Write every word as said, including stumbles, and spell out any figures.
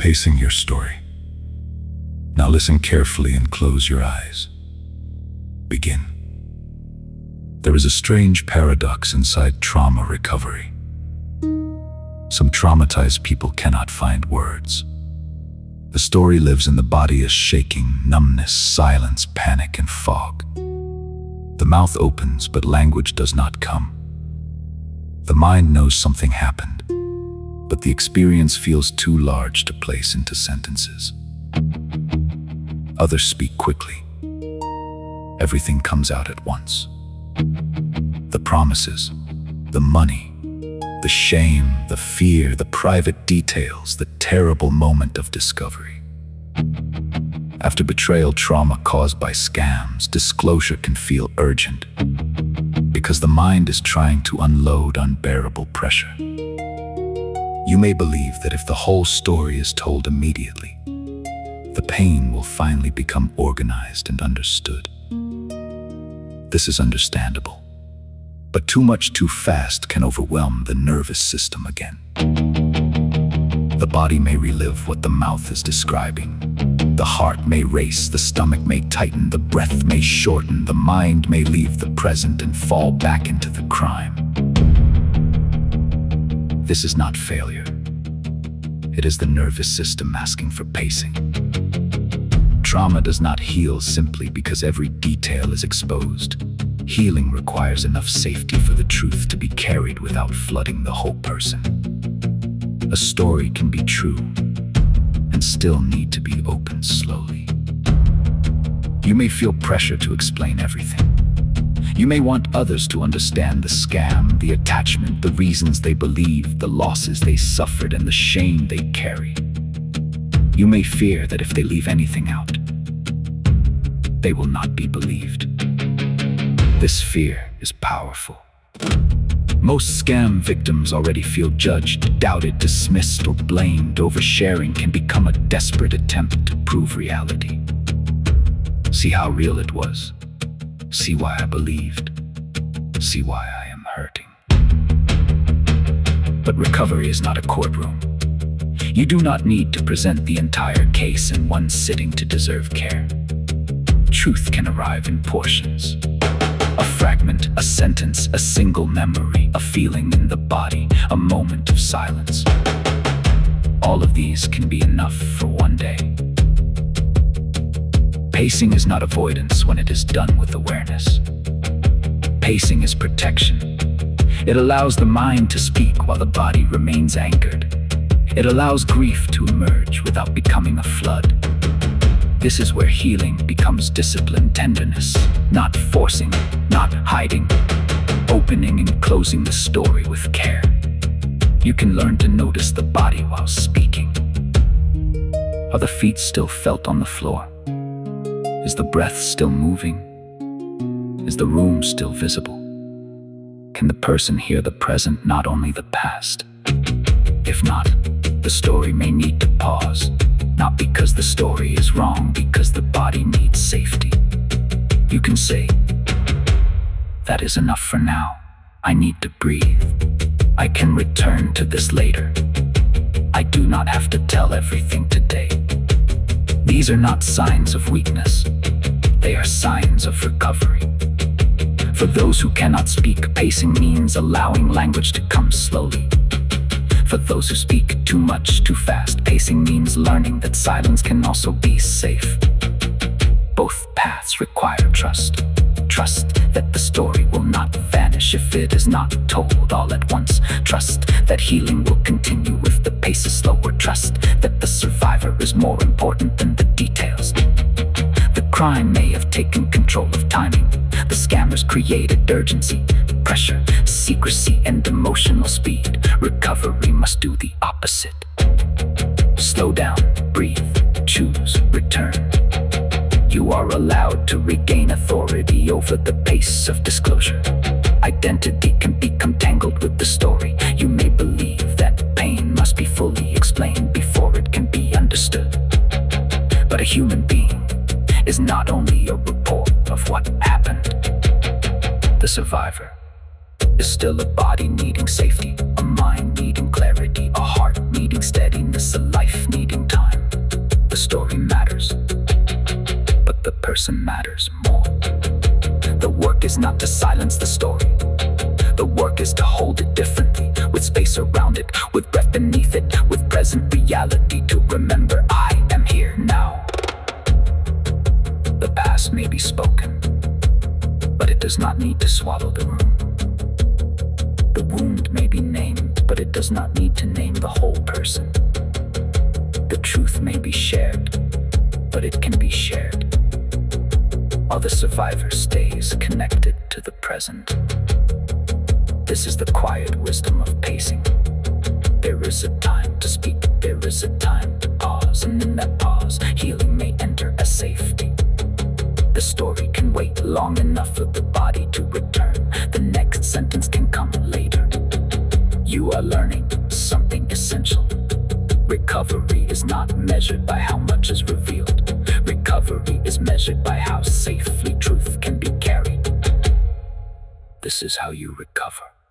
Pacing your story. Now listen carefully and close your eyes. Begin. There is a strange paradox inside trauma recovery. Some traumatized people cannot find words. The story lives in the body as shaking, numbness, silence, panic, and fog. The mouth opens, but language does not come. The mind knows something happened, but the experience feels too large to place into sentences. Others speak quickly. Everything comes out at once. The promises, the money, the shame, the fear, the private details, the terrible moment of discovery. After betrayal trauma caused by scams, disclosure can feel urgent because the mind is trying to unload unbearable pressure. You may believe that if the whole story is told immediately, the pain will finally become organized and understood. This is understandable, but too much too fast can overwhelm the nervous system again. The body may relive what the mouth is describing. The heart may race, the stomach may tighten, the breath may shorten, the mind may leave the present and fall back into the crime. This is not failure. It is the nervous system asking for pacing. Trauma does not heal simply because every detail is exposed. Healing requires enough safety for the truth to be carried without flooding the whole person. A story can be true and still need to be opened slowly. You may feel pressure to explain everything. You may want others to understand the scam, the attachment, the reasons they believe, the losses they suffered, and the shame they carry. You may fear that if they leave anything out, they will not be believed. This fear is powerful. Most scam victims already feel judged, doubted, dismissed, or blamed. Oversharing can become a desperate attempt to prove reality. See how real it was. See why I believed. See why I am hurting. But recovery is not a courtroom. You do not need to present the entire case in one sitting to deserve care. Truth can arrive in portions. A fragment, a sentence, a single memory, a feeling in the body, a moment of silence. All of these can be enough for one day. Pacing is not avoidance when it is done with awareness. Pacing is protection. It allows the mind to speak while the body remains anchored. It allows grief to emerge without becoming a flood. This is where healing becomes disciplined tenderness, not forcing, not hiding, opening and closing the story with care. You can learn to notice the body while speaking. Are the feet still felt on the floor? Is the breath still moving? Is the room still visible? Can the person hear the present, not only the past? If not, the story may need to pause. Not because the story is wrong, because the body needs safety. You can say, that is enough for now. I need to breathe. I can return to this later. I do not have to tell everything today. These are not signs of weakness. They are signs of recovery. For those who cannot speak, pacing means allowing language to come slowly. For those who speak too much, too fast, pacing means learning that silence can also be safe. Both paths require trust. Trust that the story will not vanish if it is not told all at once. Trust that healing will continue if the pace is slower. Trust that the survivor is more important than the details. The crime may have taken control of timing. The scammers created urgency, pressure, secrecy, and emotional speed. Recovery must do the opposite. Slow down, breathe, choose, return. You are allowed to regain authority over the pace of disclosure. Identity can become tangled with the story. You may believe that pain must be fully explained before it can be understood. But a human being is not only a report of what happened. The survivor is still a body needing safety, a mind needing clarity, a heart needing steadiness, a life needing time. person matters more. The work is not to silence the story. The work is to hold it differently, with space around it, with breath beneath it, with present reality to remember I am here now. The past may be spoken, but it does not need to swallow the room. The wound may be named, but it does not need to name the whole person. The truth may be shared, but it can be shared, while the survivor stays connected to the present. This is the quiet wisdom of pacing. There is a time to speak, there is a time to pause, and in that pause, healing may enter as safety. The story can wait long enough for the body to return. The next sentence can come later. You are learning something essential. Recovery is not measured by how much is revealed. Recovery is measured by how safely truth can be carried. This is how you recover.